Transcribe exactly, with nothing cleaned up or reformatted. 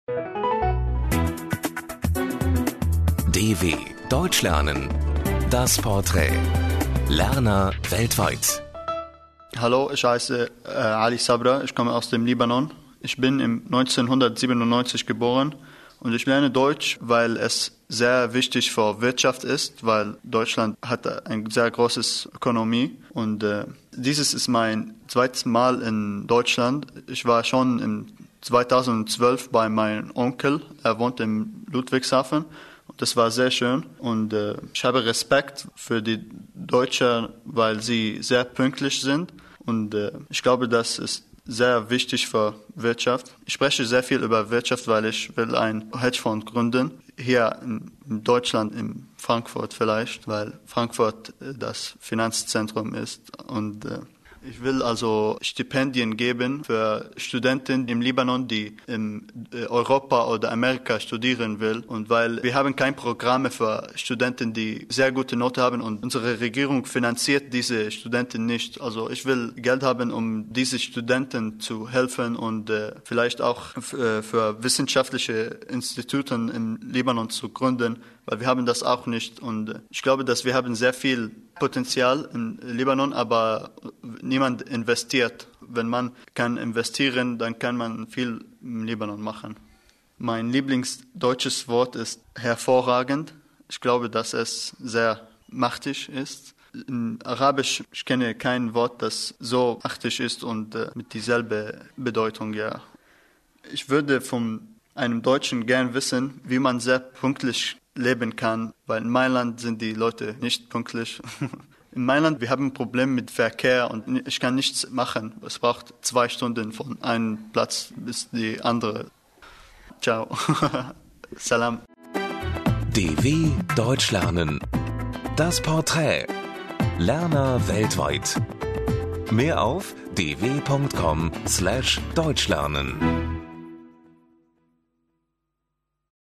D W Deutsch lernen. Das Porträt. Lerner weltweit. Hallo, ich heiße äh, Ali Sabra, ich komme aus dem Libanon. Ich bin im neunzehnhundertsiebenundneunzig geboren und ich lerne Deutsch, weil es sehr wichtig für Wirtschaft ist, weil Deutschland hat eine sehr große Ökonomie und äh, dieses ist mein zweites Mal in Deutschland. Ich war schon im zweitausendzwölf bei meinem Onkel, er wohnt in Ludwigshafen. Das war sehr schön und äh, ich habe Respekt für die Deutschen, weil sie sehr pünktlich sind und äh, ich glaube, das ist sehr wichtig für Wirtschaft. Ich spreche sehr viel über Wirtschaft, weil ich will ein Hedgefonds gründen, hier in, in Deutschland, in Frankfurt vielleicht, weil Frankfurt äh, das Finanzzentrum ist und äh, ich will also Stipendien geben für Studenten im Libanon, die in Europa oder Amerika studieren will. Und weil wir haben keine Programme für Studenten, die sehr gute Noten haben und unsere Regierung finanziert diese Studenten nicht. Also ich will Geld haben, um diese Studenten zu helfen und äh, vielleicht auch f- äh, für wissenschaftliche Institute im Libanon zu gründen, weil wir haben das auch nicht. Und äh, ich glaube, dass wir haben sehr viel Potenzial im Libanon, aber niemand investiert. Wenn man kann investieren, dann kann man viel im Libanon machen. Mein Lieblingsdeutsches Wort ist hervorragend. Ich glaube, dass es sehr machtig ist. In Arabisch ich kenne kein Wort, das so machtig ist und äh, mit dieselbe Bedeutung, ja. Ich würde von einem Deutschen gern wissen, wie man sehr pünktlich leben kann, weil in Mailand sind die Leute nicht pünktlich. In Mailand, wir haben ein Problem mit Verkehr und ich kann nichts machen. Es braucht zwei Stunden von einem Platz bis die andere. Ciao. Salam. D W Deutsch lernen. Das Porträt. Lerner weltweit. Mehr auf d w punkt com slash deutsch lernen.